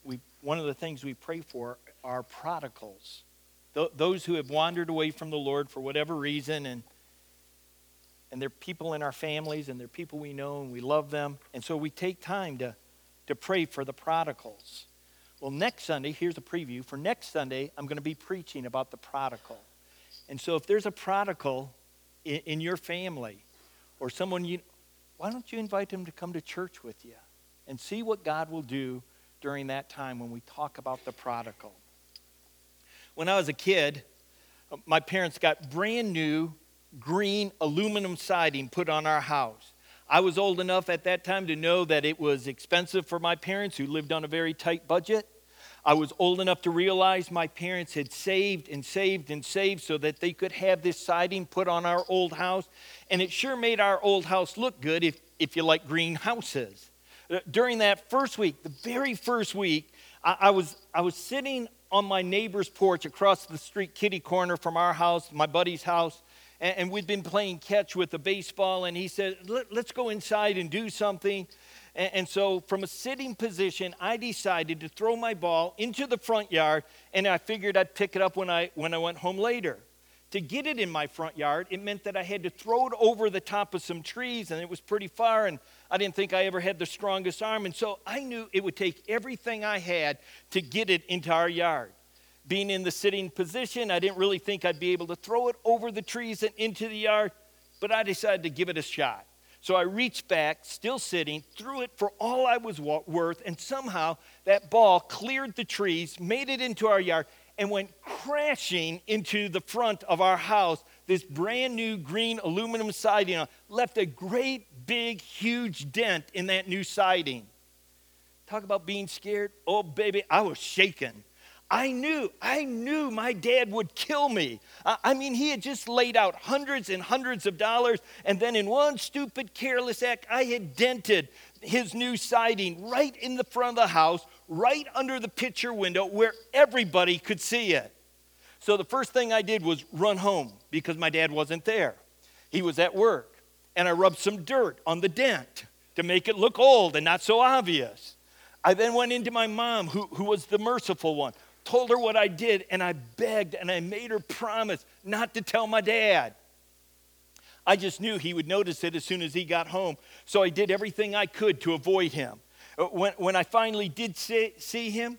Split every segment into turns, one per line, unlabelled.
one of the things we pray for are prodigals, those who have wandered away from the Lord for whatever reason, and they're people in our families, and they're people we know, and we love them. And so we take time to pray for the prodigals. Well, next Sunday, here's a preview. For next Sunday, I'm going to be preaching about the prodigal. And so if there's a prodigal in your family or someone why don't you invite them to come to church with you and see what God will do during that time when we talk about the prodigal. When I was a kid, my parents got brand new green aluminum siding put on our house. I was old enough at that time to know that it was expensive for my parents who lived on a very tight budget. I was old enough to realize my parents had saved and saved and saved so that they could have this siding put on our old house. And it sure made our old house look good if you like green houses. During that first week, the very first week, I was sitting on my neighbor's porch across the street kitty corner from our house, my buddy's house, and we'd been playing catch with a baseball, and he said, let's go inside and do something. And so from a sitting position, I decided to throw my ball into the front yard, and I figured I'd pick it up when I went home later. To get it in my front yard, it meant that I had to throw it over the top of some trees, and it was pretty far, and I didn't think I ever had the strongest arm, and so I knew it would take everything I had to get it into our yard. Being in the sitting position, I didn't really think I'd be able to throw it over the trees and into the yard, but I decided to give it a shot. So I reached back, still sitting, threw it for all I was worth, and somehow that ball cleared the trees, made it into our yard, and went crashing into the front of our house. This brand new green aluminum siding left a great, big, huge dent in that new siding. Talk about being scared. Oh, baby, I was shaken. I knew my dad would kill me. I mean, he had just laid out hundreds and hundreds of dollars, and then in one stupid, careless act, I had dented his new siding right in the front of the house, right under the picture window where everybody could see it. So the first thing I did was run home because my dad wasn't there. He was at work, and I rubbed some dirt on the dent to make it look old and not so obvious. I then went into my mom, who was the merciful one, told her what I did, and I begged and I made her promise not to tell my dad. I just knew he would notice it as soon as he got home, so I did everything I could to avoid him. When I finally did see him,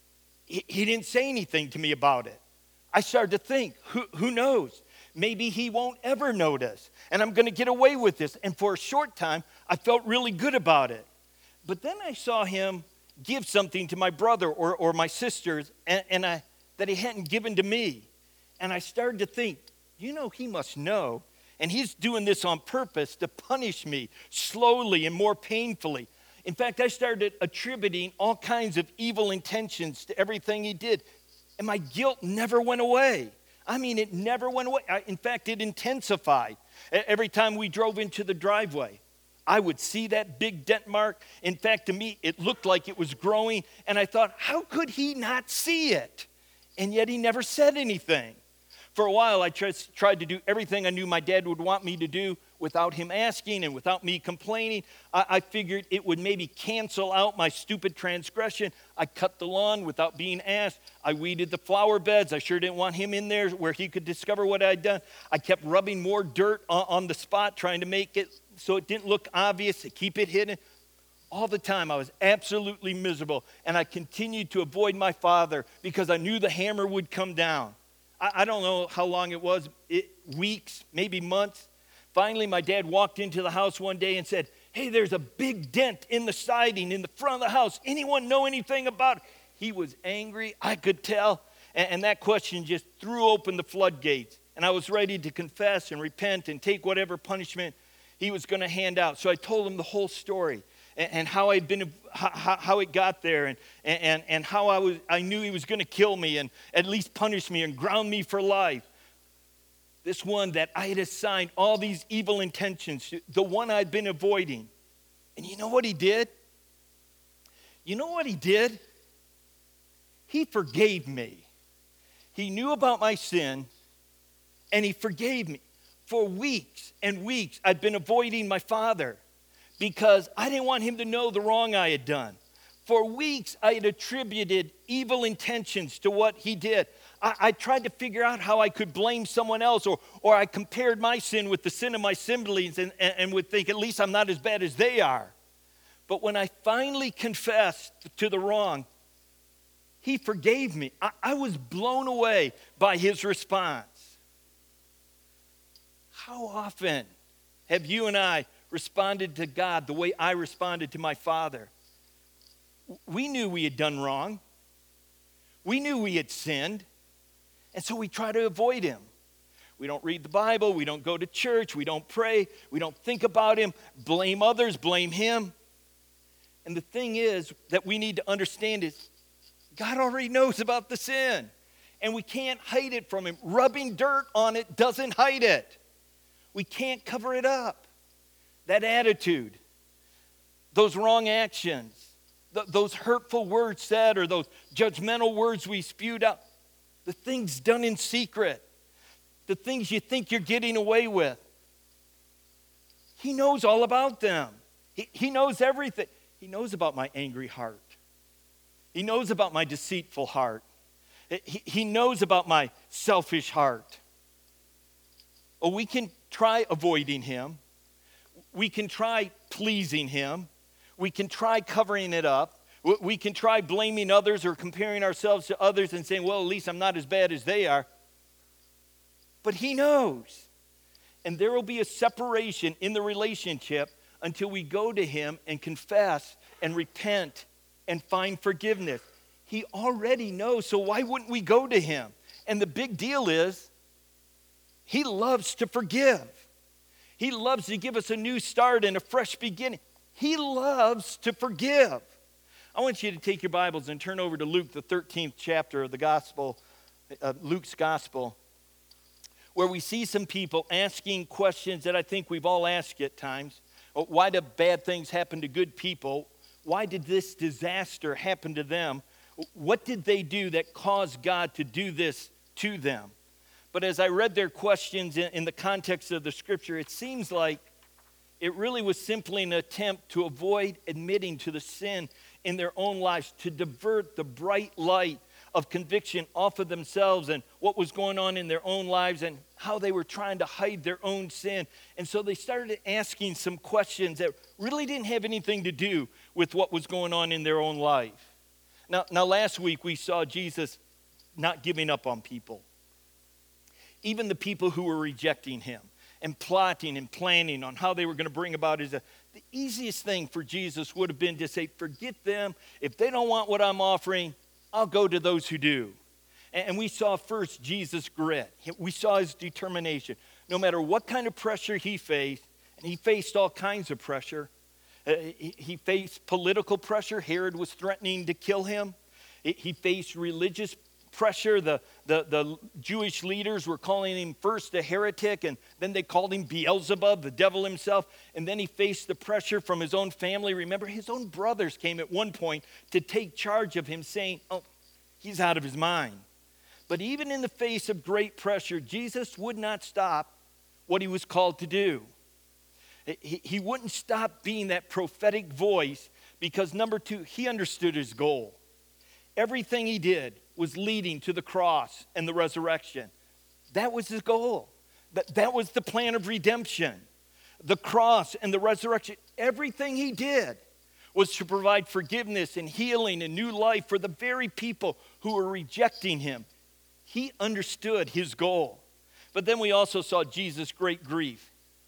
he didn't say anything to me about it. I started to think, who knows? Maybe he won't ever notice, and I'm going to get away with this. And for a short time, I felt really good about it. But then I saw him give something to my brother or my sisters that he hadn't given to me. And I started to think, he must know. And he's doing this on purpose to punish me slowly and more painfully. In fact, I started attributing all kinds of evil intentions to everything he did. And my guilt never went away. I mean, it never went away. In fact, it intensified. Every time we drove into the driveway, I would see that big dent mark. In fact, to me, it looked like it was growing. And I thought, how could he not see it? And yet he never said anything. For a while, I tried to do everything I knew my dad would want me to do without him asking and without me complaining. I figured it would maybe cancel out my stupid transgression. I cut the lawn without being asked. I weeded the flower beds. I sure didn't want him in there where he could discover what I'd done. I kept rubbing more dirt on the spot, trying to make it so it didn't look obvious, to keep it hidden. All the time, I was absolutely miserable, and I continued to avoid my father because I knew the hammer would come down. I don't know how long it was, weeks, maybe months. Finally, my dad walked into the house one day and said, "Hey, there's a big dent in the siding in the front of the house. Anyone know anything about it?" He was angry, I could tell, and that question just threw open the floodgates. And I was ready to confess and repent and take whatever punishment he was going to hand out. So I told him the whole story and how how it got there, and how I knew he was going to kill me and at least punish me and ground me for life. This one that I had assigned all these evil intentions to, the one I'd been avoiding. And you know what he did? He forgave me. He knew about my sin, and he forgave me. For weeks and weeks, I'd been avoiding my father because I didn't want him to know the wrong I had done. For weeks, I had attributed evil intentions to what he did. I tried to figure out how I could blame someone else, or I compared my sin with the sin of my siblings and would think, at least I'm not as bad as they are. But when I finally confessed to the wrong, he forgave me. I was blown away by his response. How often have you and I responded to God the way I responded to my father? We knew we had done wrong. We knew we had sinned. And so we try to avoid him. We don't read the Bible. We don't go to church. We don't pray. We don't think about him. Blame others. Blame him. And the thing is that we need to understand is God already knows about the sin. And we can't hide it from him. Rubbing dirt on it doesn't hide it. We can't cover it up. That attitude, those wrong actions, those hurtful words said, or those judgmental words we spewed out, the things done in secret, the things you think you're getting away with. He knows all about them. He knows everything. He knows about my angry heart. He knows about my deceitful heart. He knows about my selfish heart. Oh, we can try avoiding him. We can try pleasing him. We can try covering it up. We can try blaming others or comparing ourselves to others and saying, well, at least I'm not as bad as they are. But he knows. And there will be a separation in the relationship until we go to him and confess and repent and find forgiveness. He already knows, so why wouldn't we go to him? And the big deal is, he loves to forgive. He loves to give us a new start and a fresh beginning. He loves to forgive. I want you to take your Bibles and turn over to Luke, the 13th chapter of the gospel, Luke's gospel, where we see some people asking questions that I think we've all asked at times. Why do bad things happen to good people? Why did this disaster happen to them? What did they do that caused God to do this to them? But as I read their questions in the context of the scripture, it seems like it really was simply an attempt to avoid admitting to the sin in their own lives, to divert the bright light of conviction off of themselves and what was going on in their own lives and how they were trying to hide their own sin. And so they started asking some questions that really didn't have anything to do with what was going on in their own life. Now last week we saw Jesus not giving up on people. Even the people who were rejecting him and plotting and planning on how they were going to bring about his death. The easiest thing for Jesus would have been to say, forget them. If they don't want what I'm offering, I'll go to those who do. And we saw first Jesus' grit. We saw his determination. No matter what kind of pressure he faced, and he faced all kinds of pressure. He faced political pressure. Herod was threatening to kill him. He faced religious pressure. The Jewish leaders were calling him first a heretic, and then they called him Beelzebub, the devil himself. And then he faced the pressure from his own family. Remember, his own brothers came at one point to take charge of him, saying, oh, he's out of his mind. But even in the face of great pressure, Jesus would not stop what he was called to do. He wouldn't stop being that prophetic voice because, number two, he understood his goal. Everything he did was leading to the cross and the resurrection. That was his goal. That was the plan of redemption. The cross and the resurrection, everything he did was to provide forgiveness and healing and new life for the very people who were rejecting him. He understood his goal. But then we also saw Jesus' great grief.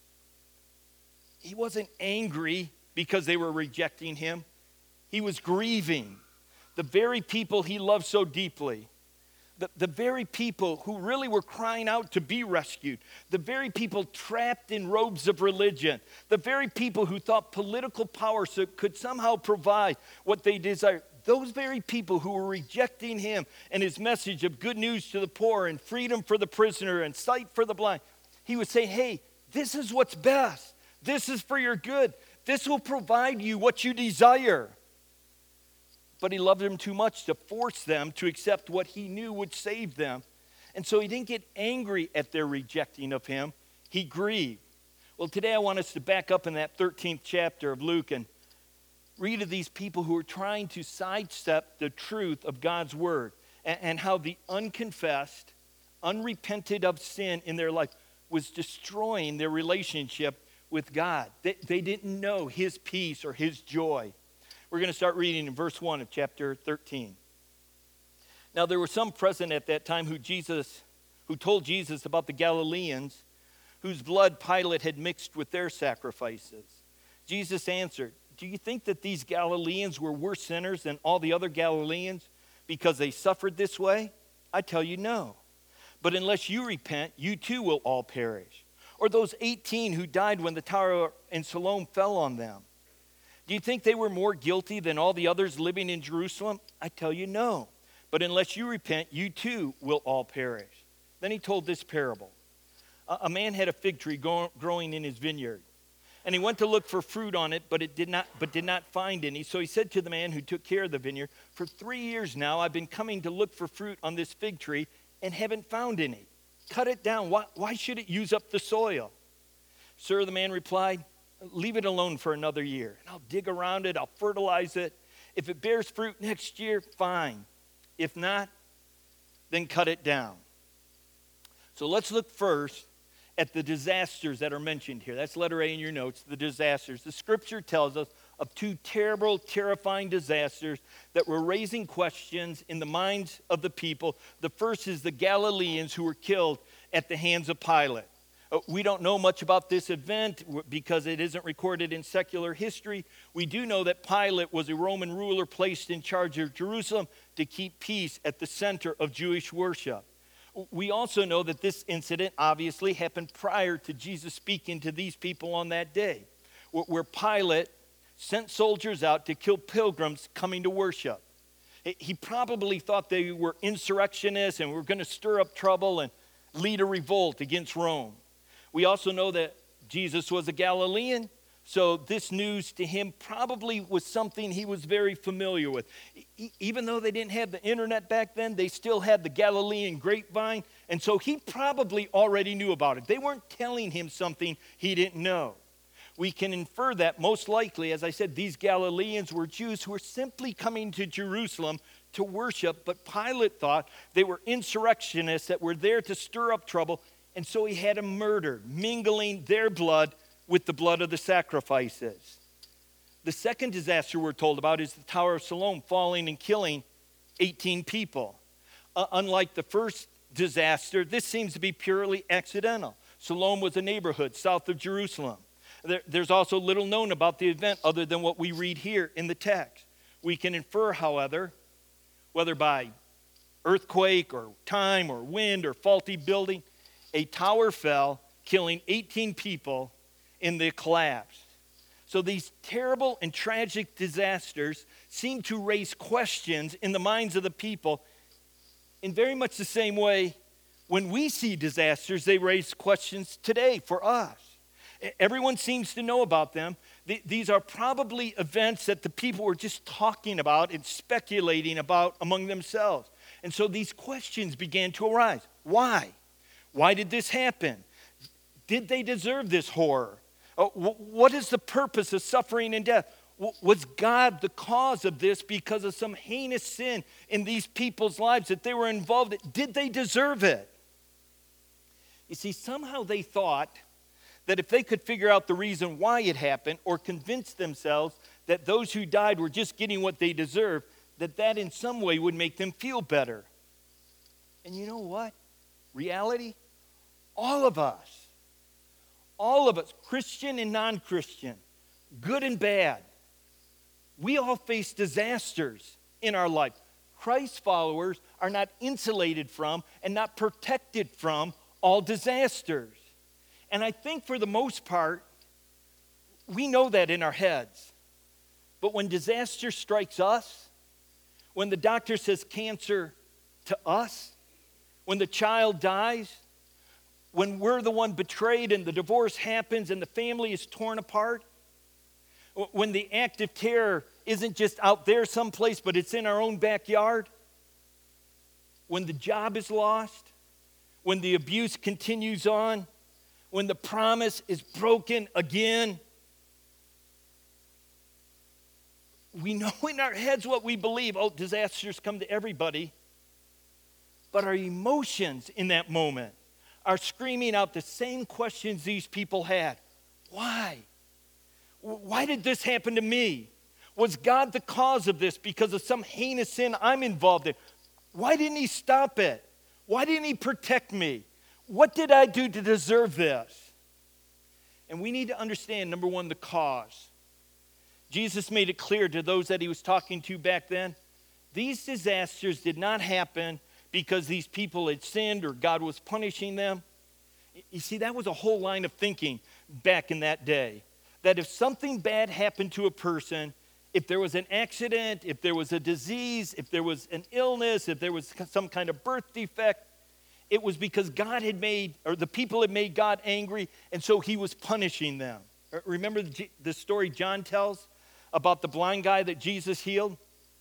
He wasn't angry because they were rejecting him. He was grieving. The very people he loved so deeply, the very people who really were crying out to be rescued, the very people trapped in robes of religion, the very people who thought political power could somehow provide what they desired, those very people who were rejecting him and his message of good news to the poor and freedom for the prisoner and sight for the blind, he would say, hey, this is what's best. This is for your good. This will provide you what you desire. But he loved them too much to force them to accept what he knew would save them. And so he didn't get angry at their rejecting of him. He grieved. Well, today I want us to back up in that 13th chapter of Luke and read of these people who are trying to sidestep the truth of God's word and how the unconfessed, unrepented of sin in their life was destroying their relationship with God. They didn't know his peace or his joy. We're going to start reading in verse 1 of chapter 13. Now there were some present at that time who told Jesus about the Galileans whose blood Pilate had mixed with their sacrifices. Jesus answered, "Do you think that these Galileans were worse sinners than all the other Galileans because they suffered this way? I tell you, no. But unless you repent, you too will all perish. Or those 18 who died when the tower in Siloam fell on them. Do you think they were more guilty than all the others living in Jerusalem? I tell you, no. But unless you repent, you too will all perish." Then he told this parable. A man had a fig tree growing in his vineyard. And he went to look for fruit on it, but did not find any. So he said to the man who took care of the vineyard, "For 3 years now I've been coming to look for fruit on this fig tree and haven't found any. Cut it down. Why should it use up the soil?" "Sir," the man replied, "leave it alone for another year. And I'll dig around it, I'll fertilize it. If it bears fruit next year, fine. If not, then cut it down." So let's look first at the disasters that are mentioned here. That's letter A in your notes, the disasters. The scripture tells us of two terrible, terrifying disasters that were raising questions in the minds of the people. The first is the Galileans who were killed at the hands of Pilate. We don't know much about this event because it isn't recorded in secular history. We do know that Pilate was a Roman ruler placed in charge of Jerusalem to keep peace at the center of Jewish worship. We also know that this incident obviously happened prior to Jesus speaking to these people on that day, where Pilate sent soldiers out to kill pilgrims coming to worship. He probably thought they were insurrectionists and were going to stir up trouble and lead a revolt against Rome. We also know that Jesus was a Galilean, so this news to him probably was something he was very familiar with. Even though they didn't have the internet back then, they still had the Galilean grapevine, and so he probably already knew about it. They weren't telling him something he didn't know. We can infer that most likely, as I said, these Galileans were Jews who were simply coming to Jerusalem to worship, but Pilate thought they were insurrectionists that were there to stir up trouble, and so he had them murdered, mingling their blood with the blood of the sacrifices. The second disaster we're told about is the Tower of Siloam falling and killing 18 people. Unlike the first disaster, this seems to be purely accidental. Siloam was a neighborhood south of Jerusalem. There's also little known about the event other than what we read here in the text. We can infer, however, whether by earthquake or time or wind or faulty building, a tower fell, killing 18 people in the collapse. So these terrible and tragic disasters seem to raise questions in the minds of the people in very much the same way when we see disasters, they raise questions today for us. Everyone seems to know about them. These are probably events that the people were just talking about and speculating about among themselves. And so these questions began to arise. Why? Why did this happen? Did they deserve this horror? What is the purpose of suffering and death? Was God the cause of this because of some heinous sin in these people's lives that they were involved in? Did they deserve it? You see, somehow they thought that if they could figure out the reason why it happened or convince themselves that those who died were just getting what they deserved, that in some way would make them feel better. And you know what? Reality? All of us, Christian and non-Christian, good and bad, we all face disasters in our life. Christ followers are not insulated from and not protected from all disasters. And I think for the most part, we know that in our heads. But when disaster strikes us, when the doctor says cancer to us, when the child dies, when we're the one betrayed and the divorce happens and the family is torn apart, when the act of terror isn't just out there someplace, but it's in our own backyard, when the job is lost, when the abuse continues on, when the promise is broken again, we know in our heads what we believe. Oh, disasters come to everybody. But our emotions in that moment are screaming out the same questions these people had. Why? Why did this happen to me? Was God the cause of this because of some heinous sin I'm involved in? Why didn't he stop it? Why didn't he protect me? What did I do to deserve this? And we need to understand, number one, the cause. Jesus made it clear to those that he was talking to back then, these disasters did not happen because these people had sinned or God was punishing them. You see, that was a whole line of thinking back in that day. That if something bad happened to a person, if there was an accident, if there was a disease, if there was an illness, if there was some kind of birth defect, it was because God had made, or the people had made God angry, and so he was punishing them. Remember the story John tells about the blind guy that Jesus healed?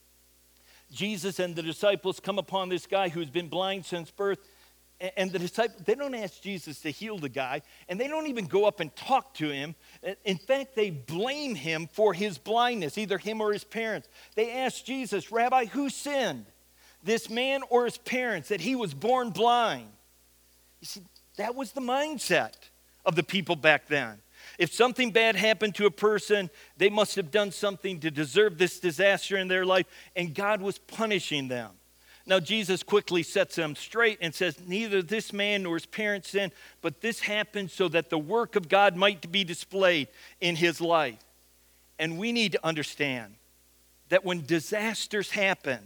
Jesus and the disciples come upon this guy who's been blind since birth, and the disciples, they don't ask Jesus to heal the guy, and they don't even go up and talk to him. In fact, they blame him for his blindness, either him or his parents. They ask Jesus, Rabbi, who sinned, this man or his parents, that he was born blind? You see, that was the mindset of the people back then. If something bad happened to a person, they must have done something to deserve this disaster in their life, and God was punishing them. Now, Jesus quickly sets them straight and says, neither this man nor his parents sinned, but this happened so that the work of God might be displayed in his life. And we need to understand that when disasters happen,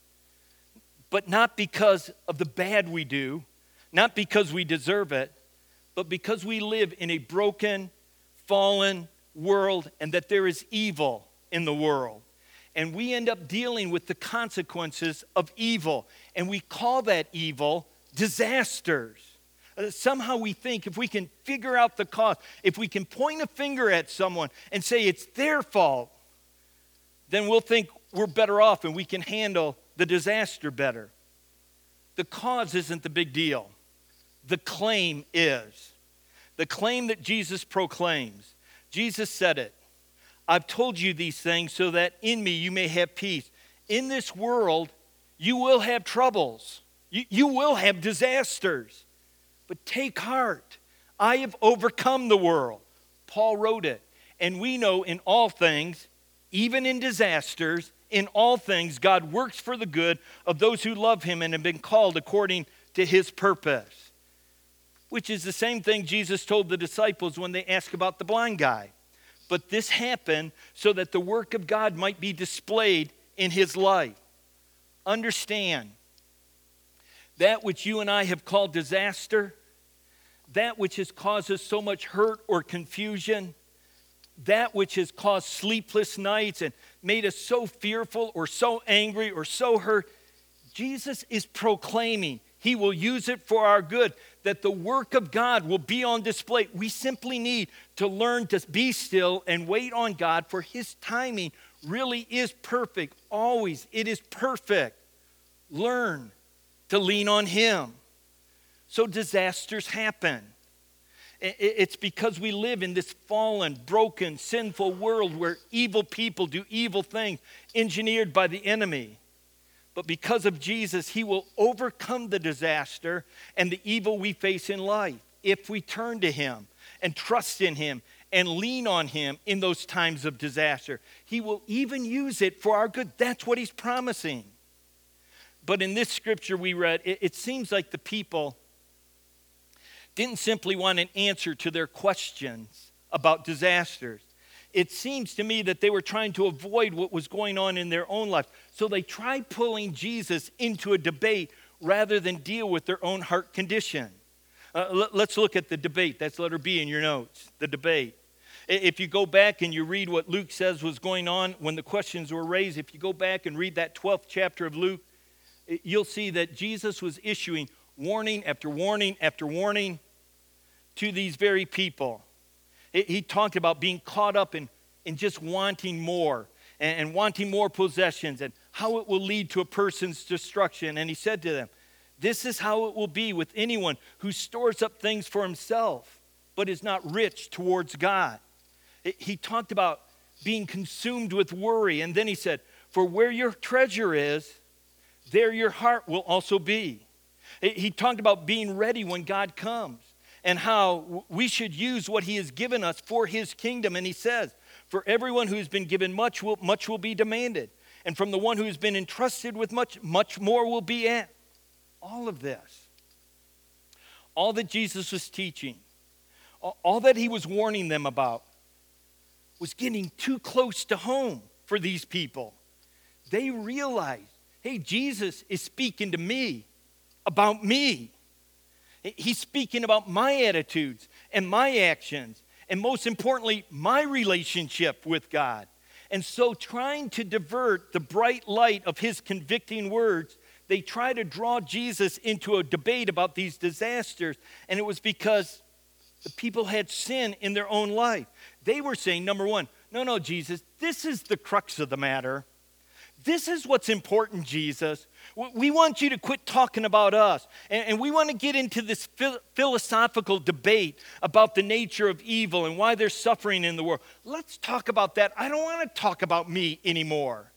but not because of the bad we do, not because we deserve it, but because we live in a broken, fallen world and that there is evil in the world. And we end up dealing with the consequences of evil. And we call that evil disasters. Somehow we think if we can figure out the cause, if we can point a finger at someone and say it's their fault, then we'll think we're better off and we can handle the disaster better. The cause isn't the big deal. The claim is. The claim that Jesus proclaims. Jesus said it. I've told you these things so that in me you may have peace. In this world, you will have troubles. You will have disasters. But take heart. I have overcome the world. Paul wrote it. And we know in all things, even in disasters, in all things, God works for the good of those who love him and have been called according to his purpose. Which is the same thing Jesus told the disciples when they asked about the blind guy. But this happened so that the work of God might be displayed in his life. Understand, that which you and I have called disaster, that which has caused us so much hurt or confusion, that which has caused sleepless nights and made us so fearful or so angry or so hurt, Jesus is proclaiming he will use it for our good, that the work of God will be on display. We simply need to learn to be still and wait on God, for his timing really is perfect. Always, it is perfect. Learn to lean on him. So disasters happen. It's because we live in this fallen, broken, sinful world where evil people do evil things engineered by the enemy. But because of Jesus, he will overcome the disaster and the evil we face in life if we turn to him and trust in him and lean on him in those times of disaster. He will even use it for our good. That's what he's promising. But in this scripture we read, it seems like the people didn't simply want an answer to their questions about disasters. It seems to me that they were trying to avoid what was going on in their own life. So they tried pulling Jesus into a debate rather than deal with their own heart condition. Let's look at the debate. That's letter B in your notes, the debate. If you go back and you read what Luke says was going on when the questions were raised, if you go back and read that 12th chapter of Luke, you'll see that Jesus was issuing warning after warning after warning to these very people. He talked about being caught up in just wanting more and wanting more possessions and how it will lead to a person's destruction. And he said to them, this is how it will be with anyone who stores up things for himself but is not rich towards God. He talked about being consumed with worry. And then he said, for where your treasure is, there your heart will also be. He talked about being ready when God comes and how we should use what he has given us for his kingdom. And he says, for everyone who has been given much will be demanded. And from the one who has been entrusted with much, much more will be asked. All of this, all that Jesus was teaching, all that he was warning them about was getting too close to home for these people. They realized, hey, Jesus is speaking to me about me. He's speaking about my attitudes and my actions, and most importantly, my relationship with God. And so trying to divert the bright light of his convicting words, they try to draw Jesus into a debate about these disasters. And it was because the people had sin in their own life. They were saying, number one, no, Jesus, this is the crux of the matter. This is what's important, Jesus. We want you to quit talking about us. And we want to get into this philosophical debate about the nature of evil and why there's suffering in the world. Let's talk about that. I don't want to talk about me anymore.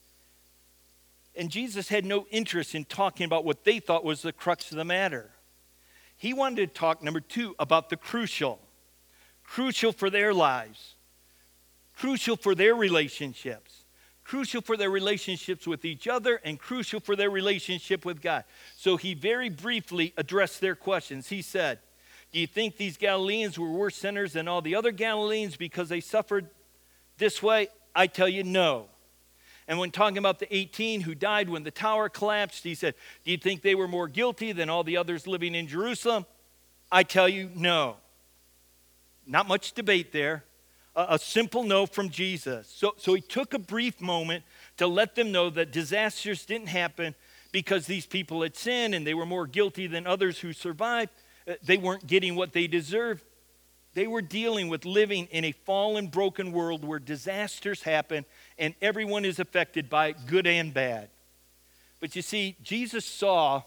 And Jesus had no interest in talking about what they thought was the crux of the matter. He wanted to talk, number two, about the crucial for their lives, crucial for their relationships. Crucial for their relationships with each other, and crucial for their relationship with God. So he very briefly addressed their questions. He said, do you think these Galileans were worse sinners than all the other Galileans because they suffered this way? I tell you, no. And when talking about the 18 who died when the tower collapsed, he said, do you think they were more guilty than all the others living in Jerusalem? I tell you, no. Not much debate there. A simple no from Jesus. So he took a brief moment to let them know that disasters didn't happen because these people had sinned and they were more guilty than others who survived. They weren't getting what they deserved. They were dealing with living in a fallen, broken world where disasters happen and everyone is affected by it, good and bad. But you see, Jesus saw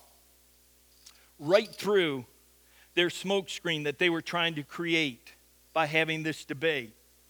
right through their smokescreen that they were trying to create by having this debate.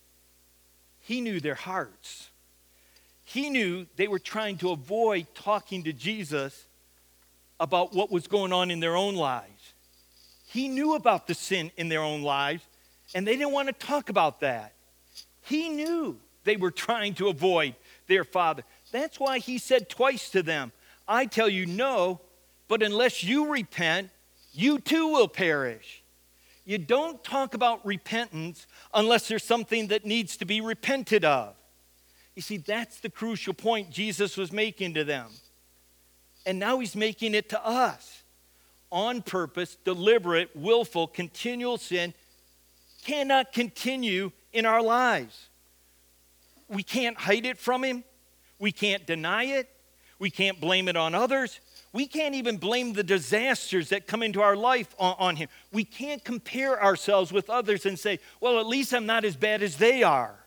He knew their hearts. He knew they were trying to avoid talking to Jesus about what was going on in their own lives. He knew about the sin in their own lives, and they didn't want to talk about that. He knew they were trying to avoid their Father. That's why he said twice to them, I tell you no, but unless you repent, you too will perish. You don't talk about repentance unless there's something that needs to be repented of. You see, that's the crucial point Jesus was making to them. And now he's making it to us. On purpose, deliberate, willful, continual sin cannot continue in our lives. We can't hide it from him. We can't deny it. We can't blame it on others. We can't even blame the disasters that come into our life on him. We can't compare ourselves with others and say, well, at least I'm not as bad as they are.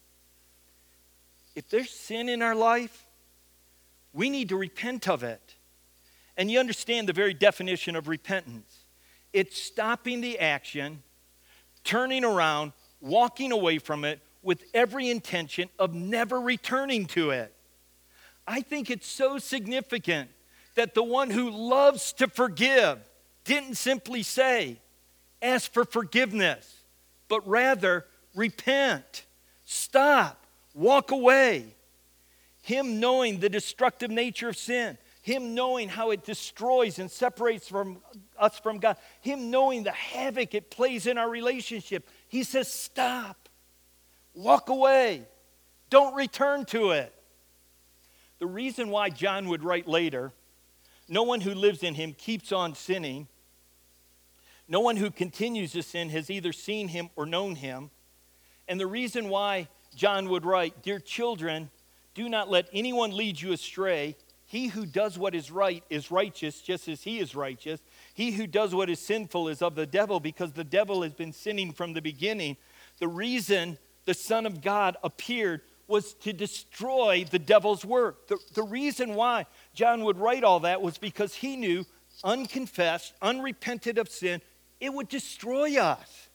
If there's sin in our life, we need to repent of it. And you understand the very definition of repentance. It's stopping the action, turning around, walking away from it with every intention of never returning to it. I think it's so significant that the one who loves to forgive didn't simply say, ask for forgiveness, but rather repent, stop, walk away. Him knowing the destructive nature of sin, him knowing how it destroys and separates us from God, him knowing the havoc it plays in our relationship. He says, stop, walk away, don't return to it. The reason why John would write later, no one who lives in him keeps on sinning. No one who continues to sin has either seen him or known him. And the reason why John would write, dear children, do not let anyone lead you astray. He who does what is right is righteous, just as he is righteous. He who does what is sinful is of the devil, because the devil has been sinning from the beginning. The reason the Son of God appeared was to destroy the devil's work. The reason why John would write all that was because he knew, unconfessed, unrepented of sin, it would destroy us.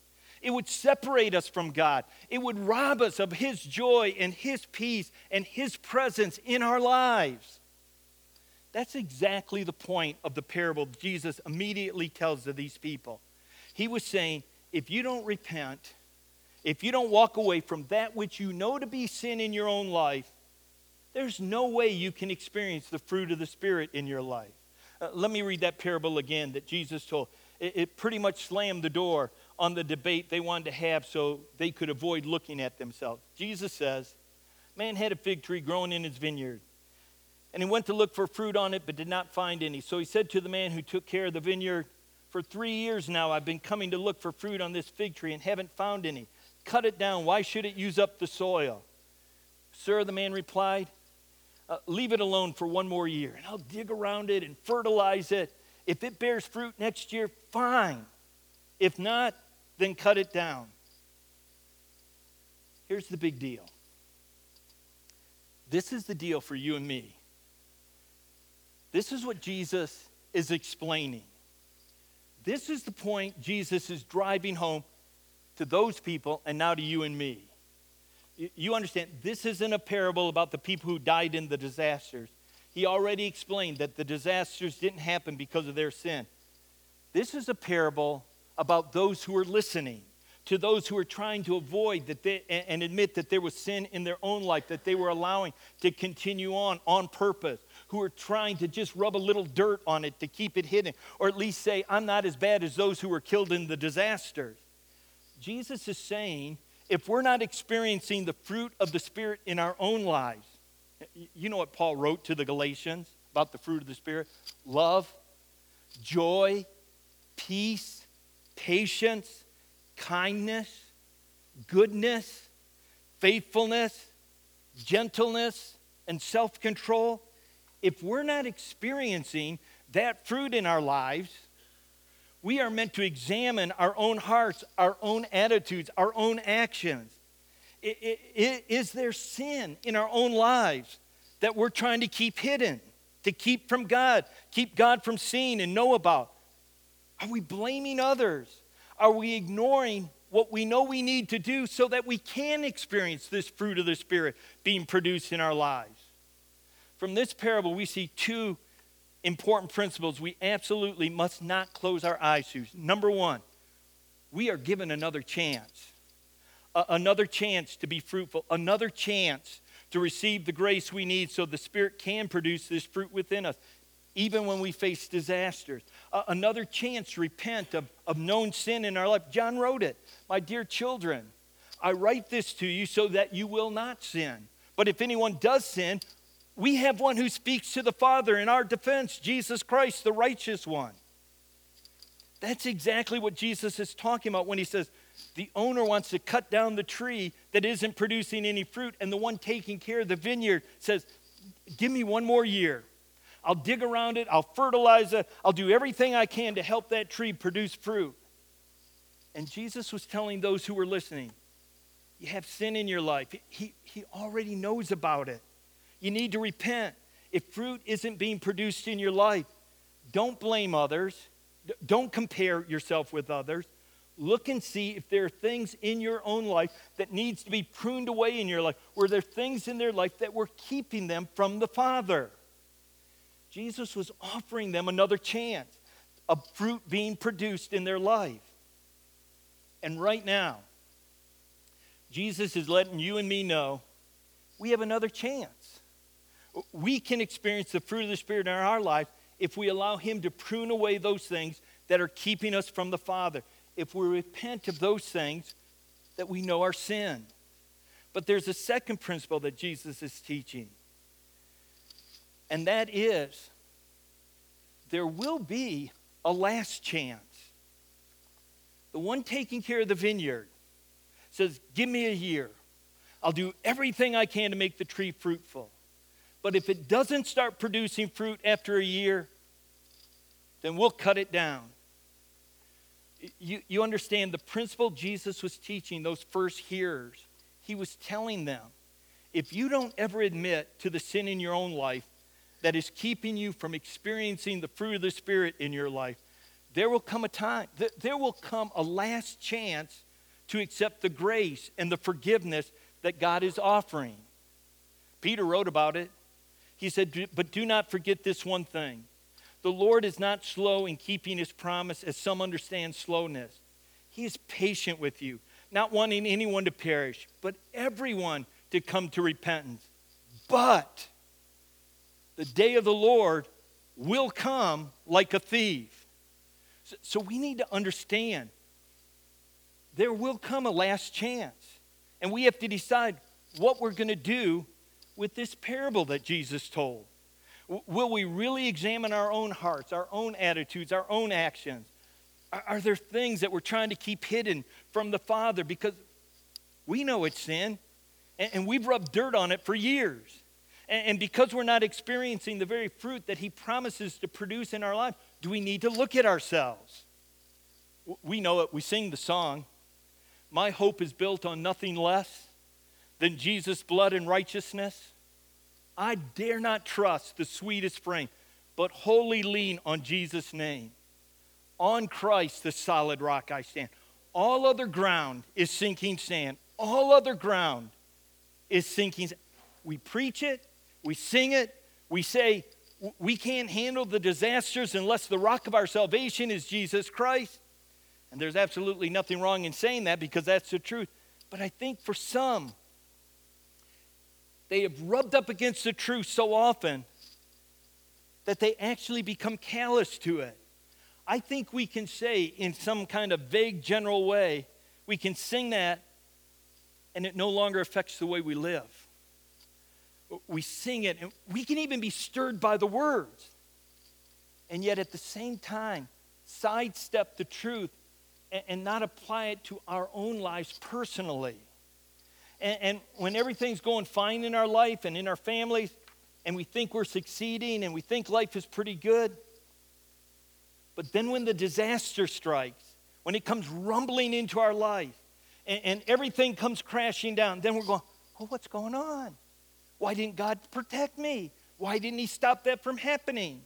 It would separate us from God. It would rob us of his joy and his peace and his presence in our lives. That's exactly the point of the parable Jesus immediately tells to these people. He was saying, if you don't repent, if you don't walk away from that which you know to be sin in your own life, there's no way you can experience the fruit of the Spirit in your life. Let me read that parable again that Jesus told. It pretty much slammed the door on the debate they wanted to have so they could avoid looking at themselves. Jesus says, man had a fig tree growing in his vineyard, and he went to look for fruit on it but did not find any. So he said to the man who took care of the vineyard, for 3 years now I've been coming to look for fruit on this fig tree and haven't found any. Cut it down. Why should it use up the soil? Sir, the man replied, leave it alone for 1 more year, and I'll dig around it and fertilize it. If it bears fruit next year, fine. If not, then cut it down. Here's the big deal. This is the deal for you and me. This is what Jesus is explaining. This is the point Jesus is driving home to those people and now to you and me. You understand, this isn't a parable about the people who died in the disasters. He already explained that the disasters didn't happen because of their sin. This is a parable about those who are listening, to those who are trying to avoid that and admit that there was sin in their own life, that they were allowing to continue on purpose, who are trying to just rub a little dirt on it to keep it hidden, or at least say, I'm not as bad as those who were killed in the disasters. Jesus is saying, if we're not experiencing the fruit of the Spirit in our own lives, you know what Paul wrote to the Galatians about the fruit of the Spirit? Love, joy, peace, patience, kindness, goodness, faithfulness, gentleness, and self-control. If we're not experiencing that fruit in our lives, we are meant to examine our own hearts, our own attitudes, our own actions. Is there sin in our own lives that we're trying to keep hidden, to keep from God, keep God from seeing and know about? Are we blaming others? Are we ignoring what we know we need to do so that we can experience this fruit of the Spirit being produced in our lives? From this parable, we see 2 important principles we absolutely must not close our eyes to. Number 1, we are given another chance. Another chance to be fruitful. Another chance to receive the grace we need so the Spirit can produce this fruit within us, even when we face disasters. Another chance to repent of known sin in our life. John wrote it. My dear children, I write this to you so that you will not sin. But if anyone does sin, we have one who speaks to the Father in our defense, Jesus Christ, the righteous one. That's exactly what Jesus is talking about when he says, the owner wants to cut down the tree that isn't producing any fruit, and the one taking care of the vineyard says, give me 1 more year. I'll dig around it, I'll fertilize it, I'll do everything I can to help that tree produce fruit. And Jesus was telling those who were listening, you have sin in your life. He already knows about it. You need to repent. If fruit isn't being produced in your life, don't blame others. Don't compare yourself with others. Look and see if there are things in your own life that needs to be pruned away in your life. Were there things in their life that were keeping them from the Father? Jesus was offering them another chance of fruit being produced in their life. And right now, Jesus is letting you and me know we have another chance. We can experience the fruit of the Spirit in our life if we allow him to prune away those things that are keeping us from the Father. If we repent of those things that we know are sin. But there's a second principle that Jesus is teaching. And that is, there will be a last chance. The one taking care of the vineyard says, give me a year. I'll do everything I can to make the tree fruitful. But if it doesn't start producing fruit after a year, then we'll cut it down. You understand the principle Jesus was teaching those first hearers. He was telling them, if you don't ever admit to the sin in your own life that is keeping you from experiencing the fruit of the Spirit in your life, there will come a time, there will come a last chance to accept the grace and the forgiveness that God is offering. Peter wrote about it. He said, but do not forget this one thing. The Lord is not slow in keeping his promise, as some understand slowness. He is patient with you, not wanting anyone to perish, but everyone to come to repentance. But the day of the Lord will come like a thief. So we need to understand there will come a last chance. And we have to decide what we're going to do with this parable that Jesus told. Will we really examine our own hearts, our own attitudes, our own actions? Are there things that we're trying to keep hidden from the Father? Because we know it's sin, and we've rubbed dirt on it for years. And because we're not experiencing the very fruit that he promises to produce in our life, do we need to look at ourselves? We know it. We sing the song, my hope is built on nothing less than Jesus' blood and righteousness. I dare not trust the sweetest frame, but wholly lean on Jesus' name. On Christ, the solid rock I stand. All other ground is sinking sand. All other ground is sinking sand. We preach it, we sing it, we say we can't handle the disasters unless the rock of our salvation is Jesus Christ. And there's absolutely nothing wrong in saying that because that's the truth. But I think for some, they have rubbed up against the truth so often that they actually become callous to it. I think we can say in some kind of vague general way, we can sing that and it no longer affects the way we live. We sing it and we can even be stirred by the words. And yet at the same time, sidestep the truth and not apply it to our own lives personally. And when everything's going fine in our life and in our families, and we think we're succeeding and we think life is pretty good, but then when the disaster strikes, when it comes rumbling into our life, and everything comes crashing down, then we're going, oh, what's going on? Why didn't God protect me? Why didn't he stop that from happening?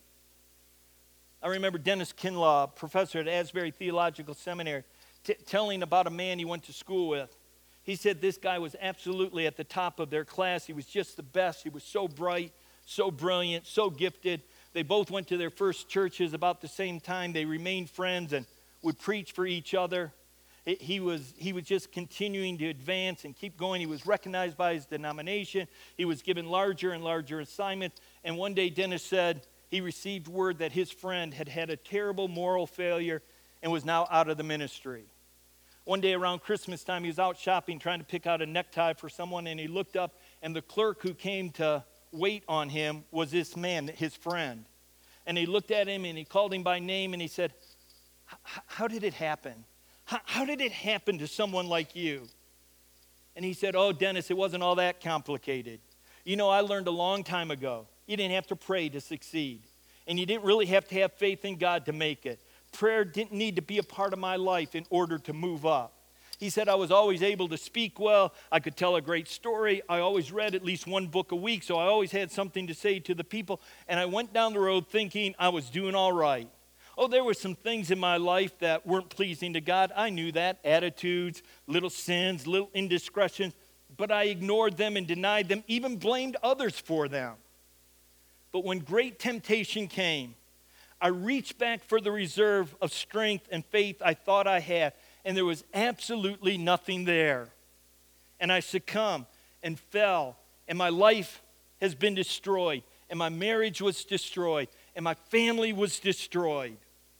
I remember Dennis Kinlaw, professor at Asbury Theological Seminary, telling about a man he went to school with. He said this guy was absolutely at the top of their class. He was just the best. He was so bright, so brilliant, so gifted. They both went to their first churches about the same time. They remained friends and would preach for each other. He was just continuing to advance and keep going. He was recognized by his denomination. He was given larger and larger assignments. And one day Dennis said he received word that his friend had had a terrible moral failure and was now out of the ministry. One day around Christmas time, he was out shopping trying to pick out a necktie for someone, and he looked up, and the clerk who came to wait on him was this man, his friend. And he looked at him, and he called him by name, and he said, how did it happen? How did it happen to someone like you? And he said, oh, Dennis, it wasn't all that complicated. You know, I learned a long time ago, you didn't have to pray to succeed. And you didn't really have to have faith in God to make it. Prayer didn't need to be a part of my life in order to move up. He said I was always able to speak well. I could tell a great story. I always read at least one book a week, so I always had something to say to the people. And I went down the road thinking I was doing all right. Oh, there were some things in my life that weren't pleasing to God. I knew that. Attitudes, little sins, little indiscretions. But I ignored them and denied them, even blamed others for them. But when great temptation came, I reached back for the reserve of strength and faith I thought I had, and there was absolutely nothing there. And I succumbed and fell, and my life has been destroyed, and my marriage was destroyed, and my family was destroyed.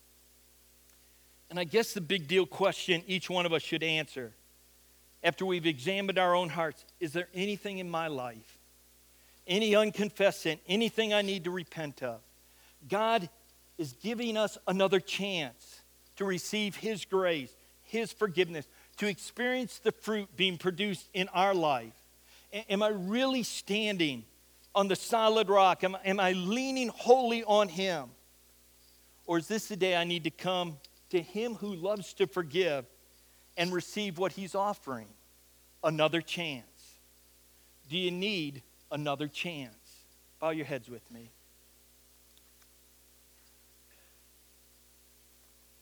And I guess the big deal question each one of us should answer, after we've examined our own hearts, is there anything in my life, any unconfessed sin, anything I need to repent of? God is giving us another chance to receive his grace, his forgiveness, to experience the fruit being produced in our life. Am I really standing on the solid rock? Am I leaning wholly on him? Or is this the day I need to come to him who loves to forgive and receive what he's offering? Another chance. Do you need another chance? Bow your heads with me.